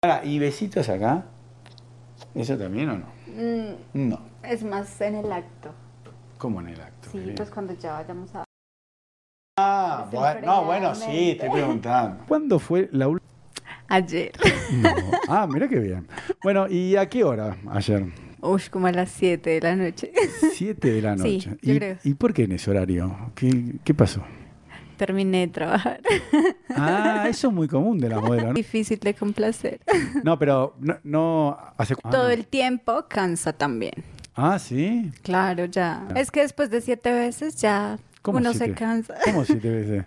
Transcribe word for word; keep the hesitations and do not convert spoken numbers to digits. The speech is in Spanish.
Ahora, ¿y besitos acá? ¿Eso también o no? Mm, No. es más en el acto. ¿Cómo en el acto? Sí, Qué bien. pues cuando ya vayamos a... Ah, bueno, no, bueno, sí, estoy preguntando. ¿Cuándo fue la última? Ayer. No. Ah, mira qué bien. Bueno, ¿y a qué hora ayer? Uy, como a las siete de la noche. Siete de la Sí, noche. yo ¿Y, creo. ¿y por qué en ese horario? ¿Qué, qué pasó? Terminé de trabajar. Ah, eso es muy común de las modelos, ¿no? Difícil de complacer. No, pero no, no hace... Ah, Todo no. el tiempo cansa también. Ah, ¿sí? Claro, ya. Es que después de siete veces ya ¿Cómo uno se siete? cansa. ¿Cómo siete veces?